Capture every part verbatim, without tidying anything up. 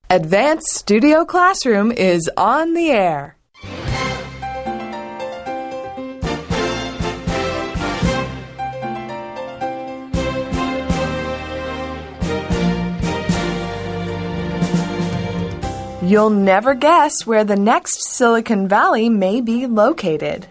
Advanced Studio Classroom is on the air. You'll never guess where the next Silicon Valley may be located.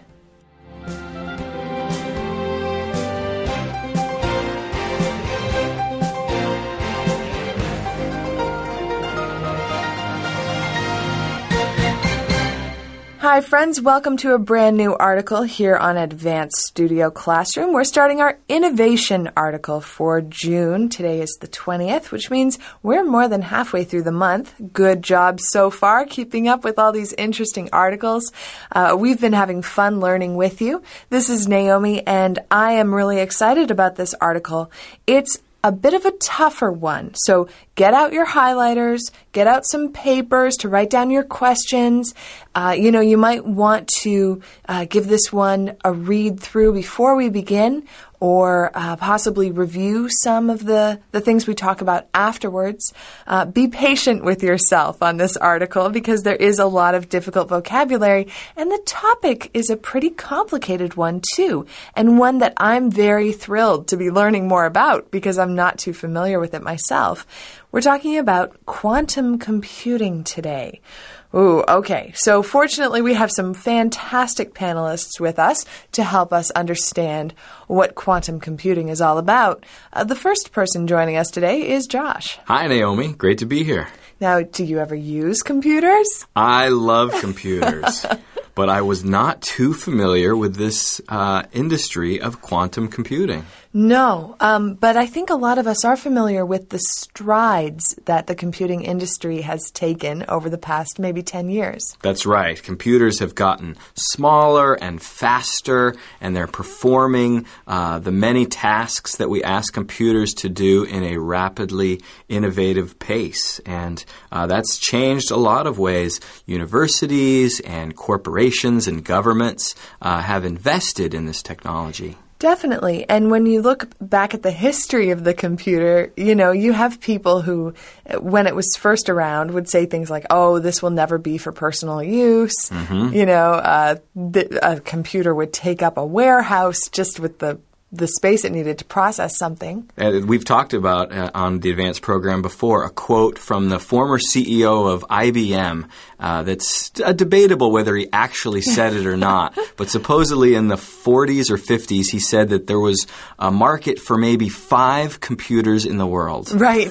Hi friends, welcome to a brand new article here on Advanced Studio Classroom. We're starting our innovation article for June. Today is the twentieth, which means we're more than halfway through the month. Good job so far, keeping up with all these interesting articles. Uh, we've been having fun learning with you. This is Naomi, and I am really excited about this article. It's a bit of a tougher one. So get out your highlighters, get out some papers to write down your questions. Uh, you know, you might want to uh, give this one a read through before we begin, or uh, possibly review some of the, the things we talk about afterwards. Uh, be patient with yourself on this article because there is a lot of difficult vocabulary, and the topic is a pretty complicated one too, and one that I'm very thrilled to be learning more about because I'm not too familiar with it myself. We're talking about quantum computing today. Ooh, okay. So fortunately, we have some fantastic panelists with us to help us understand what quantum computing is all about. Uh, the first person joining us today is Josh. Hi, Naomi. Great to be here. Now, do you ever use computers? I love computers, but I was not too familiar with this uh, industry of quantum computing. No, um, but I think a lot of us are familiar with the strides that the computing industry has taken over the past maybe ten years. That's right. Computers have gotten smaller and faster, and they're performing uh, the many tasks that we ask computers to do in a rapidly innovative pace. And uh, that's changed a lot of ways. Universities and corporations and governments uh, have invested in this technology. Definitely. And when you look back at the history of the computer, you know, you have people who, when it was first around, would say things like, oh, this will never be for personal use. Mm-hmm. You know, uh, the, a computer would take up a warehouse just with the the space it needed to process something. And we've talked about uh, on the advanced program before a quote from the former C E O of I B M uh, that's uh, debatable whether he actually said it or not. But supposedly in the forties or fifties, he said that there was a market for maybe five computers in the world. Right.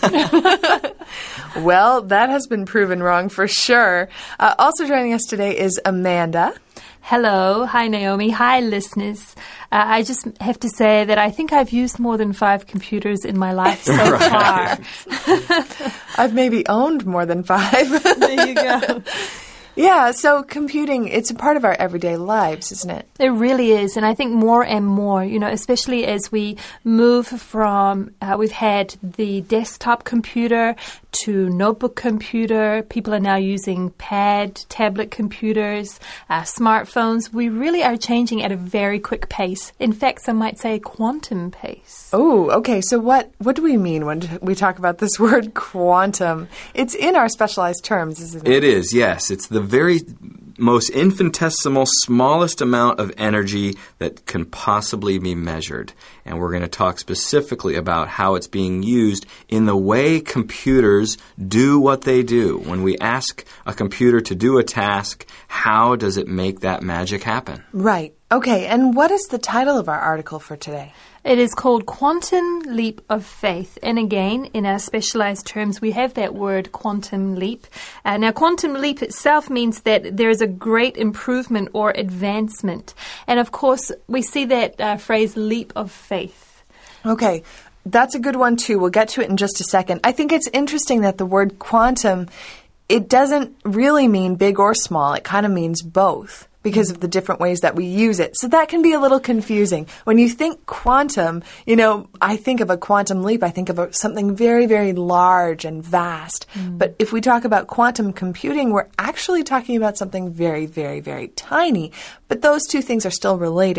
Well, that has been proven wrong for sure. Uh, also joining us today is Amanda. Hello. Hi, Naomi. Hi, listeners. Uh, I just have to say that I think I've used more than five computers in my life so far. I've maybe owned more than five. There you go. Yeah, so computing, it's a part of our everyday lives, isn't it? It really is, and I think more and more, you know, especially as we move from, uh, we've had the desktop computer to notebook computer. People are now using pad, tablet computers, uh, smartphones. We really are changing at a very quick pace. In fact, some might say quantum pace. Oh, okay. So what, what do we mean when we talk about this word quantum? It's in our specialized terms, isn't it? It is, yes. It's the very most infinitesimal, smallest amount of energy that can possibly be measured. And we're going to talk specifically about how it's being used in the way computers do what they do. When we ask a computer to do a task, how does it make that magic happen? Right. Okay, and what is the title of our article for today? It is called Quantum Leap of Faith. And again, in our specialized terms, we have that word quantum leap. Uh, now, quantum leap itself means that there is a great improvement or advancement. And of course, we see that uh, phrase leap of faith. Okay. That's a good one, too. We'll get to it in just a second. I think it's interesting that the word quantum, it doesn't really mean big or small. It kind of means both, because of the different ways that we use it. So that can be a little confusing. When you think quantum, you know, I think of a quantum leap, I think of a, something very, very large and vast. Mm. But if we talk about quantum computing, we're actually talking about something very, very, very tiny. But those two things are still related.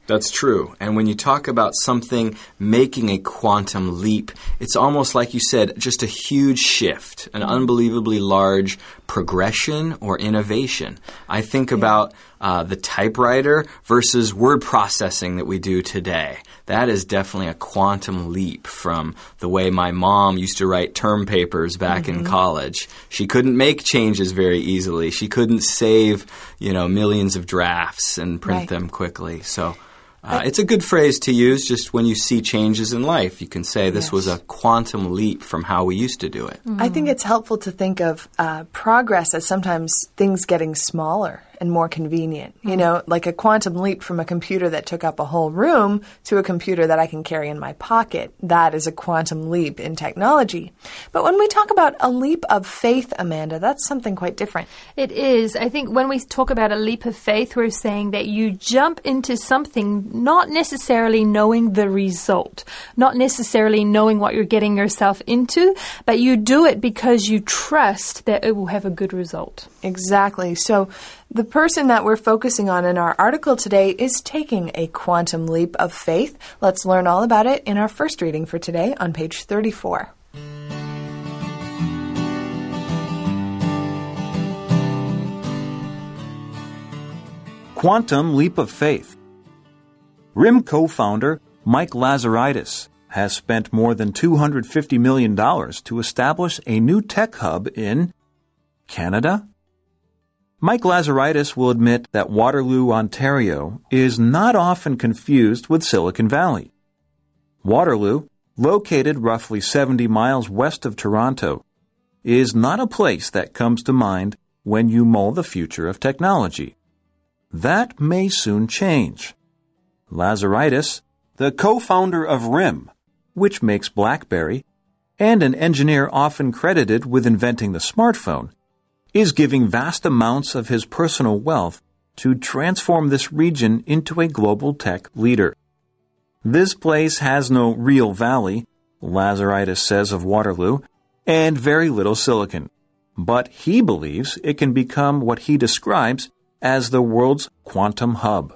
That's true. And when you talk about something making a quantum leap, it's almost like you said, just a huge shift, an unbelievably large progression or innovation. I think yeah. about uh, the typewriter versus word processing that we do today. That is definitely a quantum leap from the way my mom used to write term papers back mm-hmm. in college. She couldn't make changes very easily. She couldn't save, you know, millions of drafts and print right. them quickly. So uh, it's a good phrase to use just when you see changes in life. You can say this yes. was a quantum leap from how we used to do it. Mm-hmm. I think it's helpful to think of uh, progress as sometimes things getting smaller and more convenient. Mm-hmm. You know, like a quantum leap from a computer that took up a whole room to a computer that I can carry in my pocket. That is a quantum leap in technology. But when we talk about a leap of faith, Amanda, that's something quite different. It is. I think when we talk about a leap of faith, we're saying that you jump into something not necessarily knowing the result, not necessarily knowing what you're getting yourself into, but you do it because you trust that it will have a good result. Exactly. So the person that we're focusing on in our article today is taking a quantum leap of faith. Let's learn all about it in our first reading for today on page thirty-four. Quantum leap of faith. R I M co-founder Mike Lazaridis has spent more than two hundred fifty million dollars to establish a new tech hub in Canada. Mike Lazaridis will admit that Waterloo, Ontario, is not often confused with Silicon Valley. Waterloo, located roughly seventy miles west of Toronto, is not a place that comes to mind when you mull the future of technology. That may soon change. Lazaridis, the co-founder of R I M, which makes BlackBerry, and an engineer often credited with inventing the smartphone, is giving vast amounts of his personal wealth to transform this region into a global tech leader. This place has no real valley, Lazaridis says of Waterloo, and very little silicon. But he believes it can become what he describes as the world's quantum hub.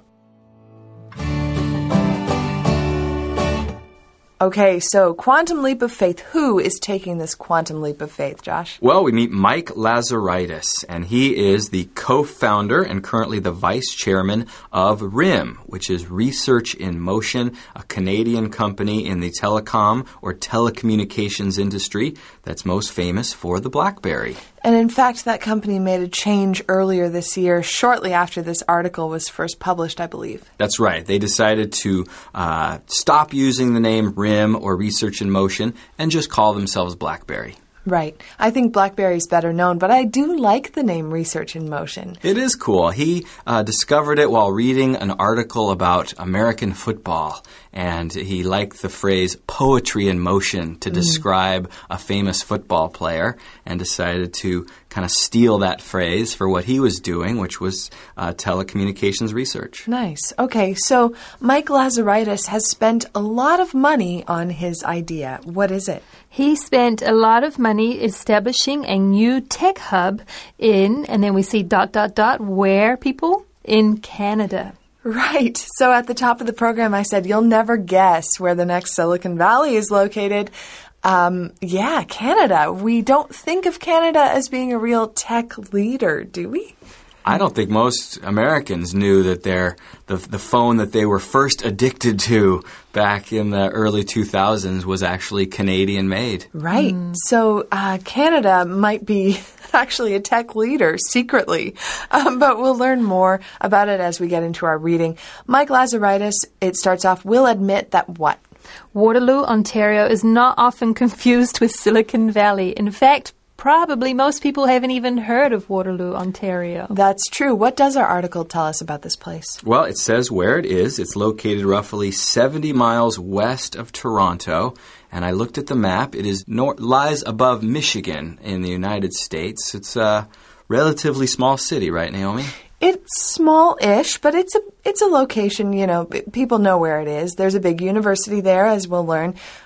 Okay, so quantum leap of faith. Who is taking this quantum leap of faith, Josh? Well, we meet Mike Lazaridis, and he is the co-founder and currently the vice chairman of R I M, which is Research in Motion, a Canadian company in the telecom or telecommunications industry that's most famous for the BlackBerry. And in fact, that company made a change earlier this year, shortly after this article was first published, I believe. That's right. They decided to uh, stop using the name R I M or Research in Motion and just call themselves BlackBerry. Right. I think BlackBerry's better known, but I do like the name Research in Motion. It is cool. He uh, discovered it while reading an article about American football, and he liked the phrase poetry in motion to mm. describe a famous football player, and decided to kind of steal that phrase for what he was doing, which was uh, telecommunications research. Nice. Okay, so Mike Lazaridis has spent a lot of money on his idea. What is it? He spent a lot of money establishing a new tech hub in, and then we see dot, dot, dot, where, people? In Canada. Right. So at the top of the program, I said, you'll never guess where the next Silicon Valley is located. Um, yeah, Canada. We don't think of Canada as being a real tech leader, do we? I don't think most Americans knew that their the the phone that they were first addicted to back in the early two thousands was actually Canadian made. Right. Mm. So uh, Canada might be actually a tech leader secretly, um, but we'll learn more about it as we get into our reading. Mike Lazaridis, it starts off, will admit that what? Waterloo, Ontario is not often confused with Silicon Valley. In fact, probably most people haven't even heard of Waterloo, Ontario. That's true. What does our article tell us about this place? Well, it says where it is. It's located roughly seventy miles west of Toronto. And I looked at the map. It is nor- lies above Michigan in the United States. It's a relatively small city, right, Naomi? It's small-ish, but it's a it's a location, you know, people know where it is. There's a big university there, as we'll learn.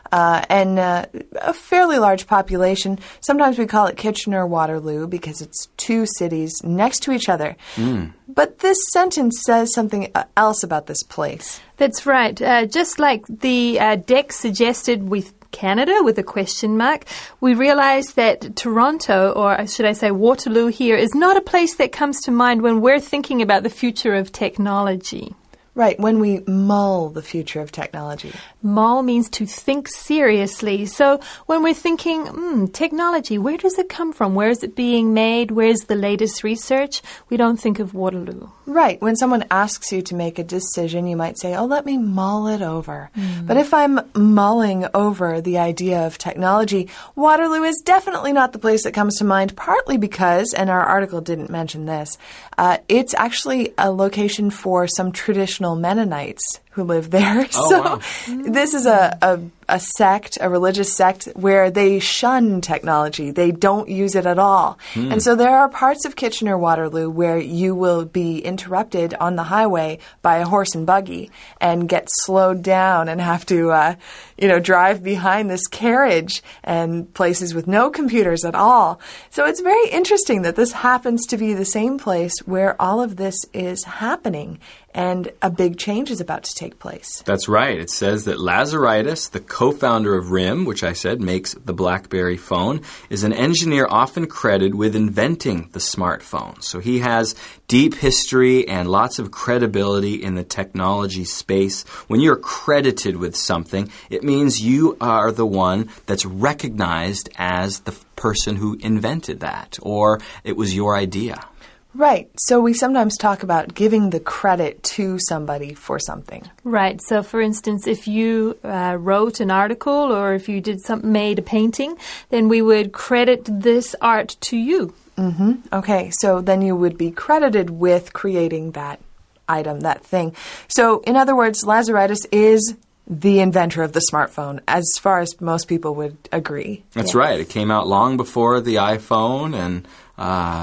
uh, and uh, a fairly large population. Sometimes we call it Kitchener-Waterloo because it's two cities next to each other. Mm. But this sentence says something else about this place. That's right. Uh, just like the uh, deck suggested with Canada with a question mark, we realize that Toronto, or should I say Waterloo here, is not a place that comes to mind when we're thinking about the future of technology. Right, when we mull the future of technology. Mull means to think seriously. So when we're thinking, hmm, technology, where does it come from? Where is it being made? Where's the latest research? We don't think of Waterloo. Right. When someone asks you to make a decision, you might say, oh, let me mull it over. Mm. But if I'm mulling over the idea of technology, Waterloo is definitely not the place that comes to mind, partly because, and our article didn't mention this, uh, it's actually a location for some traditional Mennonites who live there. Oh, so wow. This is a, a, a sect, a religious sect, where they shun technology. They don't use it at all. Hmm. And so there are parts of Kitchener-Waterloo where you will be interrupted on the highway by a horse and buggy and get slowed down and have to, uh, you know, drive behind this carriage, and places with no computers at all. So it's very interesting that this happens to be the same place where all of this is happening, and a big change is about to take place. That's right. It says that Lazaridis, the co-founder of R I M, which I said makes the BlackBerry phone, is an engineer often credited with inventing the smartphone. So he has deep history and lots of credibility in the technology space. When you're credited with something, it means you are the one that's recognized as the person who invented that, or it was your idea. Right. So we sometimes talk about giving the credit to somebody for something. Right. So, for instance, if you uh, wrote an article or if you did some, made a painting, then we would credit this art to you. Mm-hmm. Okay. So then you would be credited with creating that item, that thing. So, in other words, Lazaridis is the inventor of the smartphone, as far as most people would agree. That's yeah. right. It came out long before the iPhone, and uh,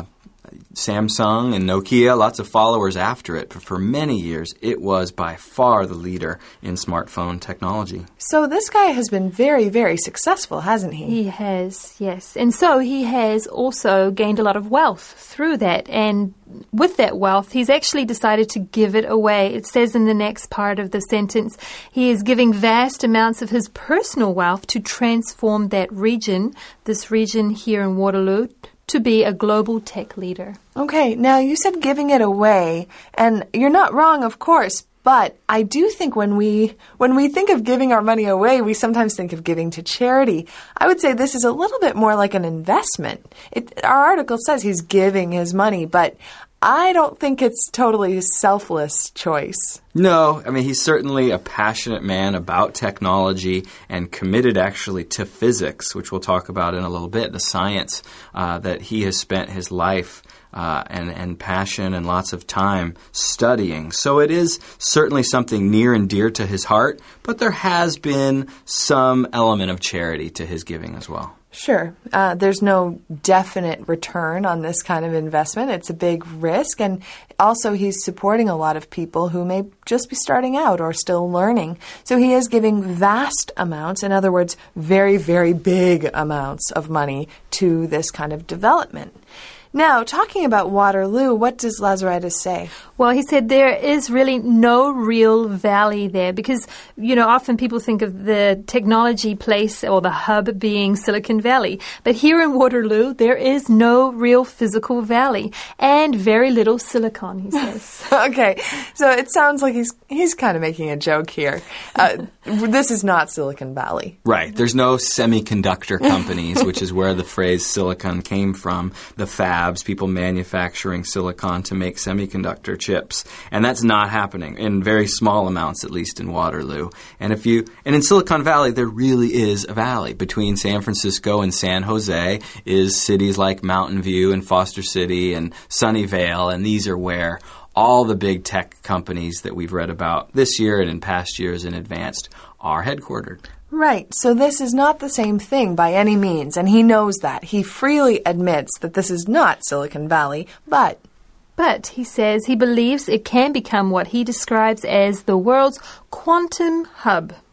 Samsung and Nokia, lots of followers after it. But for many years, it was by far the leader in smartphone technology. So this guy has been very, very successful, hasn't he? He has, yes. And so he has also gained a lot of wealth through that. And with that wealth, he's actually decided to give it away. It says in the next part of the sentence, he is giving vast amounts of his personal wealth to transform that region, this region here in Waterloo, to be a global tech leader. Okay, now you said giving it away, and you're not wrong, of course, but I do think when we when we think of giving our money away, we sometimes think of giving to charity. I would say this is a little bit more like an investment. It, our article says he's giving his money, but I don't think it's totally a selfless choice. No, I mean, he's certainly a passionate man about technology and committed actually to physics, which we'll talk about in a little bit, the science uh, that he has spent his life uh, and, and passion and lots of time studying. So it is certainly something near and dear to his heart, but there has been some element of charity to his giving as well. Sure. Uh, there's no definite return on this kind of investment. It's a big risk. And also he's supporting a lot of people who may just be starting out or still learning. So he is giving vast amounts, in other words, very, very big amounts of money to this kind of development. Now, talking about Waterloo, what does Lazaridis say? Well, he said there is really no real valley there because, you know, often people think of the technology place or the hub being Silicon Valley. But here in Waterloo, there is no real physical valley and very little silicon, he says. Okay, so it sounds like he's he's kind of making a joke here. Uh, this is not Silicon Valley. Right. There's no semiconductor companies, which is where the phrase silicon came from, the fab. People manufacturing silicon to make semiconductor chips. And that's not happening, in very small amounts, at least in Waterloo. And if you and in Silicon Valley, there really is a valley. Between San Francisco and San Jose is cities like Mountain View and Foster City and Sunnyvale, and these are where all the big tech companies that we've read about this year and in past years in advance are headquartered. Right. So this is not the same thing by any means, and he knows that. He freely admits that this is not Silicon Valley, but... But, he says, he believes it can become what he describes as the world's quantum hub.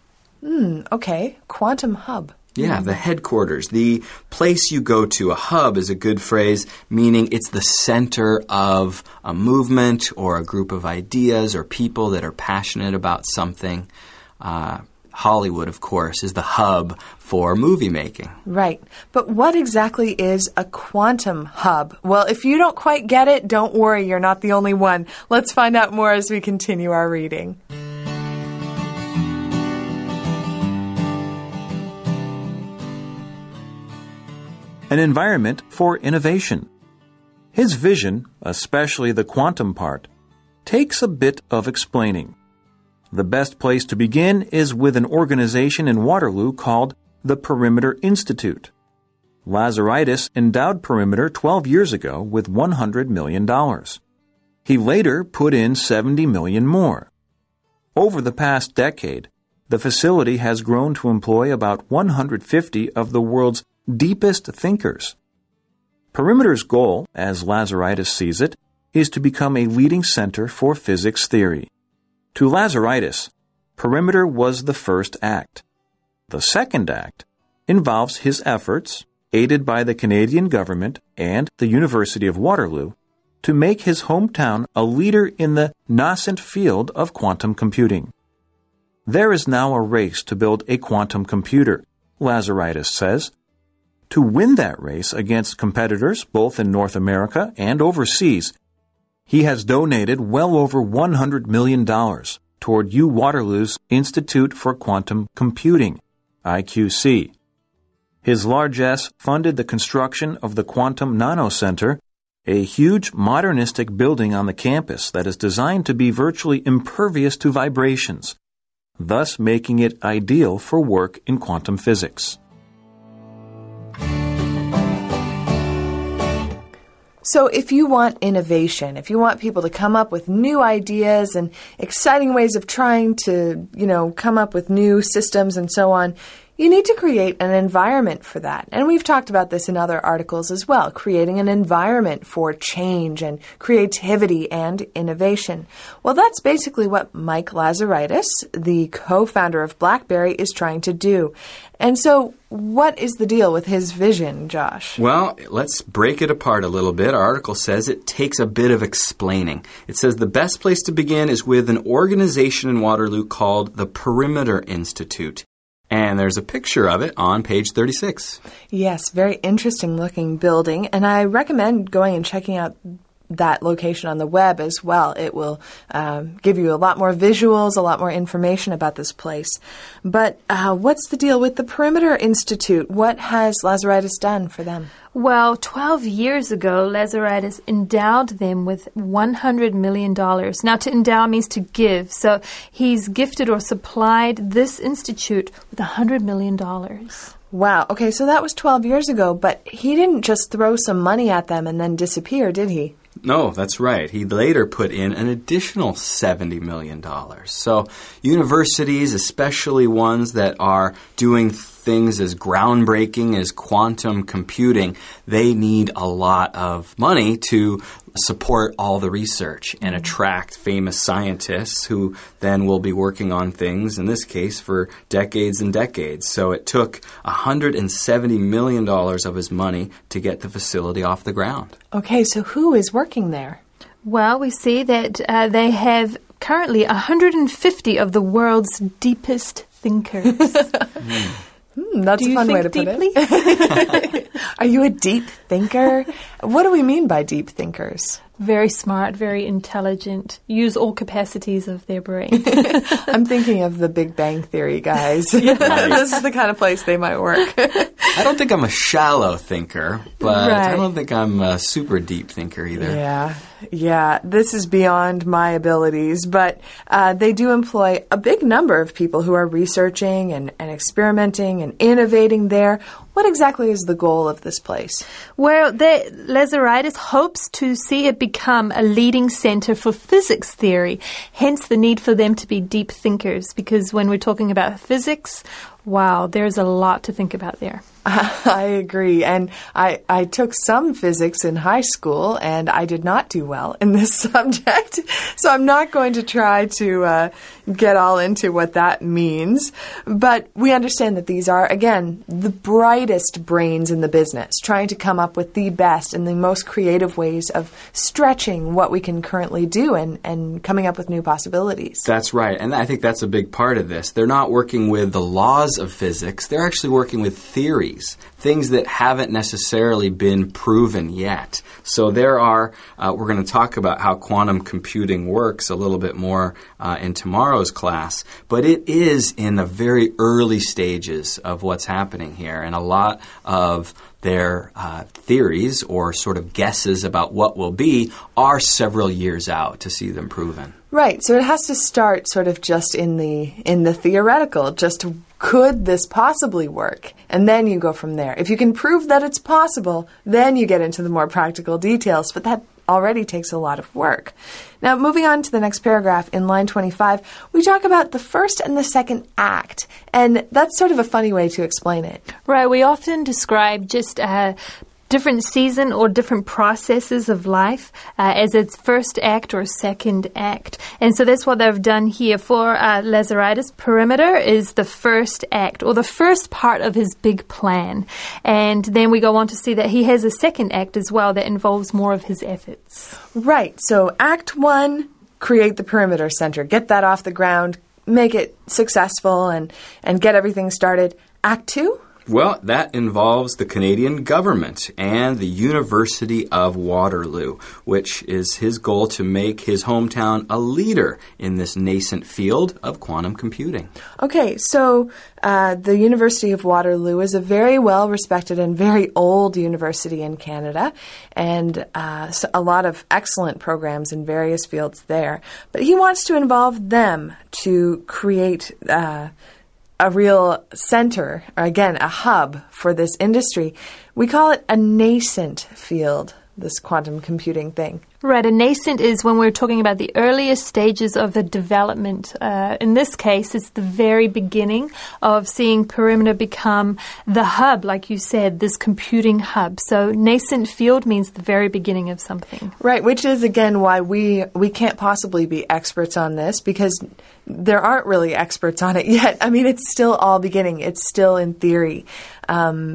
Hmm, okay. Quantum hub. Yeah, the headquarters, the place you go to. A hub is a good phrase, meaning it's the center of a movement or a group of ideas or people that are passionate about something. Uh, Hollywood, of course, is the hub for movie making. Right. But what exactly is a quantum hub? Well, if you don't quite get it, don't worry, you're not the only one. Let's find out more as we continue our reading. An environment for innovation. His vision, especially the quantum part, takes a bit of explaining. The best place to begin is with an organization in Waterloo called the Perimeter Institute. Lazaridis endowed Perimeter twelve years ago with one hundred million dollars. He later put in seventy million dollars more. Over the past decade, the facility has grown to employ about one hundred fifty of the world's deepest thinkers. Perimeter's goal, as Lazaridis sees it, is to become a leading center for physics theory. To Lazaridis, Perimeter was the first act. The second act involves his efforts, aided by the Canadian government and the University of Waterloo, to make his hometown a leader in the nascent field of quantum computing. There is now a race to build a quantum computer, Lazaridis says. To win that race against competitors both in North America and overseas, he has donated well over one hundred million dollars toward U Waterloo's Institute for Quantum Computing, I Q C. His largesse funded the construction of the Quantum Nano Center, a huge modernistic building on the campus that is designed to be virtually impervious to vibrations, thus making it ideal for work in quantum physics. So if you want innovation, if you want people to come up with new ideas and exciting ways of trying to, you know, come up with new systems and so on, you need to create an environment for that. And we've talked about this in other articles as well, creating an environment for change and creativity and innovation. Well, that's basically what Mike Lazaridis, the co-founder of BlackBerry, is trying to do. And so what is the deal with his vision, Josh? Well, let's break it apart a little bit. Our article says it takes a bit of explaining. It says the best place to begin is with an organization in Waterloo called the Perimeter Institute. And there's a picture of it on page thirty-six. Yes, very interesting looking building. And I recommend going and checking out that location on the web as well. It will um, give you a lot more visuals, a lot more information about this place. But uh, what's the deal with the Perimeter Institute? What has Lazaridis done for them? Well, twelve years ago, Lazaridis endowed them with one hundred million dollars. Now, to endow means to give. So he's gifted or supplied this institute with one hundred million dollars. Wow. Okay, so that was twelve years ago, but he didn't just throw some money at them and then disappear, did he? No, that's right. He later put in an additional seventy million dollars. So universities, especially ones that are doing things as groundbreaking as quantum computing, they need a lot of money to support all the research and attract famous scientists who then will be working on things, in this case, for decades and decades. So it took one hundred seventy million dollars of his money to get the facility off the ground. Okay, so who is working there? Well, we see that uh, they have currently one hundred fifty of the world's deepest thinkers. mm. Hmm, that's do a fun you way to think put deeply? it. Are you a deep thinker? What do we mean by deep thinkers? Very smart, very intelligent, use all capacities of their brain. I'm thinking of the Big Bang Theory guys. Right. This is the kind of place they might work. I don't think I'm a shallow thinker, but right. I don't think I'm a super deep thinker either. Yeah, yeah. This is beyond my abilities, but uh, they do employ a big number of people who are researching and, and experimenting and innovating there. What exactly is the goal of this place? Well, the Lazaridis hopes to see it become a leading center for physics theory, hence the need for them to be deep thinkers, because when we're talking about physics, wow, there's a lot to think about there. I agree. And I, I took some physics in high school, and I did not do well in this subject. So I'm not going to try to uh, get all into what that means. But we understand that these are, again, the brightest brains in the business, trying to come up with the best and the most creative ways of stretching what we can currently do and, and coming up with new possibilities. That's right. And I think that's a big part of this. They're not working with the laws of physics. They're actually working with theories. Things that haven't necessarily been proven yet. So there are, uh, we're going to talk about how quantum computing works a little bit more uh, in tomorrow's class, but it is in the very early stages of what's happening here, and a lot of their uh, theories or sort of guesses about what will be are several years out to see them proven. Right. So it has to start sort of just in the in the theoretical, just could this possibly work? And then you go from there. If you can prove that it's possible, then you get into the more practical details, but that already takes a lot of work. Now, moving on to the next paragraph in line twenty-five, we talk about the first and the second act, and that's sort of a funny way to explain it. Right. We often describe just uh, different season or different processes of life uh, as its first act or second act. And so that's what they've done here. For uh, Lazaridis, perimeter is the first act or the first part of his big plan. And then we go on to see that he has a second act as well that involves more of his efforts. Right. So act one, create the perimeter center. Get that off the ground, make it successful, and, and get everything started. Act two? Well, that involves the Canadian government and the University of Waterloo, which is his goal to make his hometown a leader in this nascent field of quantum computing. Okay, so uh, the University of Waterloo is a very well-respected and very old university in Canada, and uh, so a lot of excellent programs in various fields there. But he wants to involve them to create Uh, a real center, or again, a hub for this industry. We call it a nascent field, this quantum computing thing. Right, a nascent is when we're talking about the earliest stages of the development. Uh, in this case, it's the very beginning of seeing perimeter become the hub, like you said, this computing hub. So nascent field means the very beginning of something. Right, which is, again, why we, we can't possibly be experts on this, because there aren't really experts on it yet. I mean, it's still all beginning. It's still in theory. Um,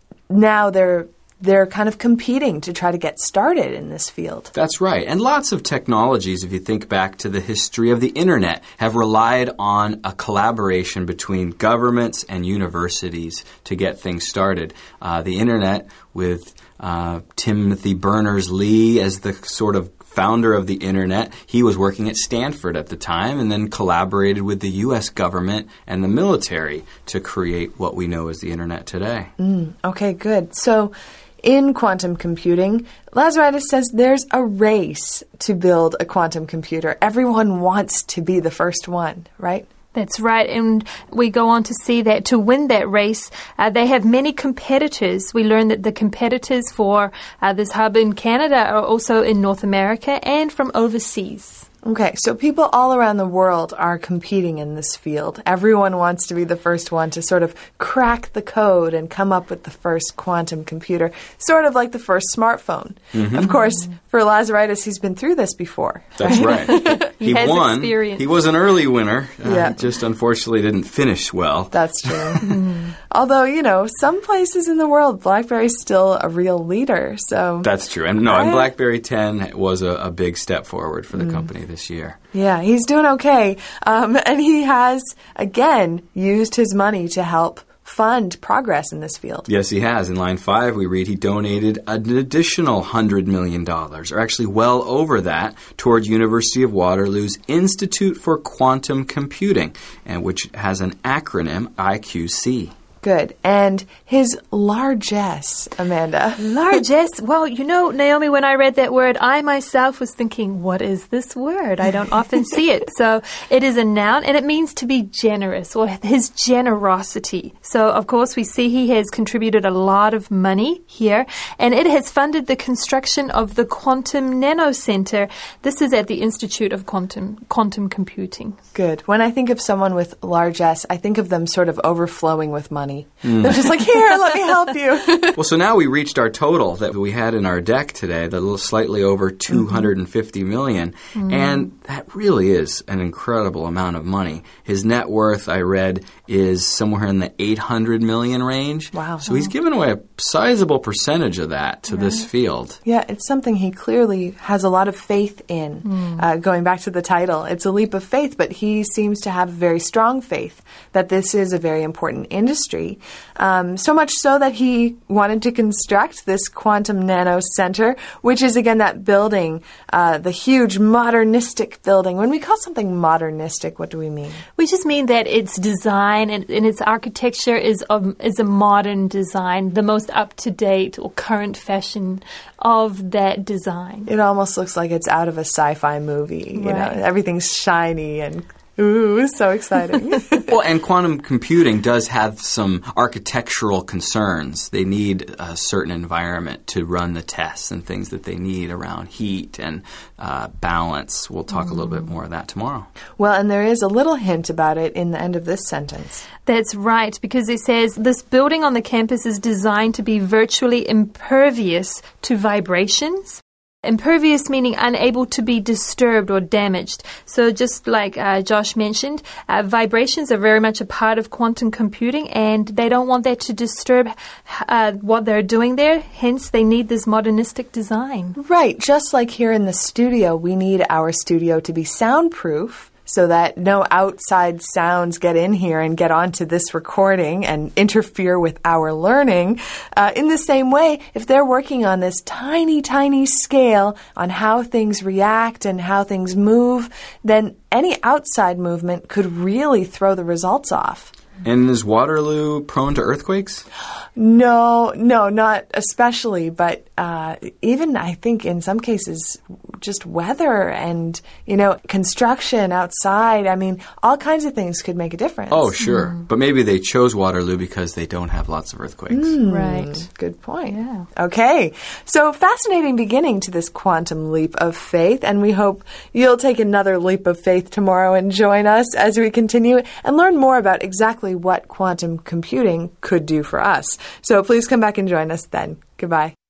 now they're They're kind of competing to try to get started in this field. That's right. And lots of technologies, if you think back to the history of the Internet, have relied on a collaboration between governments and universities to get things started. Uh, the Internet, with uh, Timothy Berners-Lee as the sort of founder of the Internet, he was working at Stanford at the time and then collaborated with the U S government and the military to create what we know as the Internet today. Mm, okay, good. So in quantum computing, Lazaridis says there's a race to build a quantum computer. Everyone wants to be the first one, right? That's right, and we go on to see that to win that race, uh, they have many competitors. We learn that the competitors for uh, this hub in Canada are also in North America and from overseas. Okay, so people all around the world are competing in this field. Everyone wants to be the first one to sort of crack the code and come up with the first quantum computer, sort of like the first smartphone. Mm-hmm. Of course, for Lazaridis, he's been through this before. That's right. he he has won. Experience. He was an early winner. Uh, yeah. Just unfortunately didn't finish well. That's true. mm. Although, you know, some places in the world, BlackBerry's still a real leader. So that's true. And no, and BlackBerry ten was a, a big step forward for the mm. company this year. Yeah, he's doing okay. Um, and he has, again, used his money to help fund progress in this field. Yes, he has. In line five, we read he donated an additional one hundred million dollars, or actually well over that, toward University of Waterloo's Institute for Quantum Computing, and which has an acronym I Q C. Good. And his largesse, Amanda. Largesse. Well, you know, Naomi, when I read that word, I myself was thinking, what is this word? I don't often see it. So it is a noun, and it means to be generous, or his generosity. So, of course, we see he has contributed a lot of money here, and it has funded the construction of the Quantum Nano Center. This is at the Institute of Quantum Quantum Computing. Good. When I think of someone with largesse, I think of them sort of overflowing with money. Mm. They're just like, here, let me help you. Well, so now we reached our total that we had in our deck today, the little slightly over two hundred fifty mm-hmm. million. Mm. And that really is an incredible amount of money. His net worth, I read, is somewhere in the eight hundred million range. Wow. So he's given away a sizable percentage of that to right. this field. Yeah, it's something he clearly has a lot of faith in. Mm. Uh, going back to the title, it's a leap of faith, but he seems to have very strong faith that this is a very important industry. Um, so much so that he wanted to construct this Quantum Nano Center, which is, again, that building, uh, the huge modernistic building. When we call something modernistic, what do we mean? We just mean that its design and, and its architecture is, um, is a modern design, the most up-to-date or current fashion of that design. It almost looks like it's out of a sci-fi movie. You right. know, everything's shiny and ooh, so exciting. Well, and quantum computing does have some architectural concerns. They need a certain environment to run the tests and things that they need around heat and uh, balance. We'll talk mm. a little bit more of that tomorrow. Well, and there is a little hint about it in the end of this sentence. That's right, because it says, this building on the campus is designed to be virtually impervious to vibrations. Impervious meaning unable to be disturbed or damaged. So just like uh, Josh mentioned, uh, vibrations are very much a part of quantum computing, and they don't want that to disturb uh, what they're doing there. Hence, they need this modernistic design. Right. Just like here in the studio, we need our studio to be soundproof, so that no outside sounds get in here and get onto this recording and interfere with our learning. Uh, in the same way, if they're working on this tiny, tiny scale on how things react and how things move, then any outside movement could really throw the results off. And is Waterloo prone to earthquakes? No, no, not especially, but uh, even I think in some cases just weather and, you know, construction outside. I mean, all kinds of things could make a difference. Oh, sure. Mm. But maybe they chose Waterloo because they don't have lots of earthquakes. Mm, right. Good point. Yeah. Okay. So fascinating beginning to this quantum leap of faith, and we hope you'll take another leap of faith tomorrow and join us as we continue and learn more about exactly what quantum computing could do for us. So please come back and join us then. Goodbye.